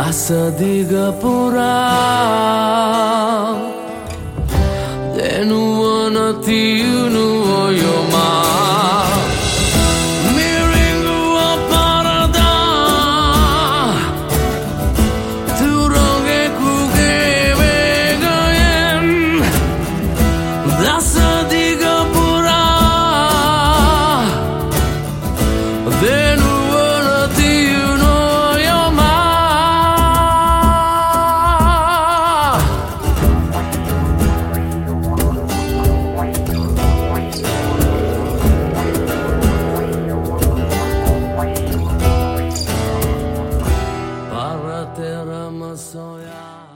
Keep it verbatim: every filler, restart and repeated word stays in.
දසදිග පුරා දෙනුවන තියුණු ඔයොමා මිරිඟුව පරදා තුරගෙකුගේ වේගයෙන් දසදිග පුරා දෙනුවන තියුණු Para terra masoya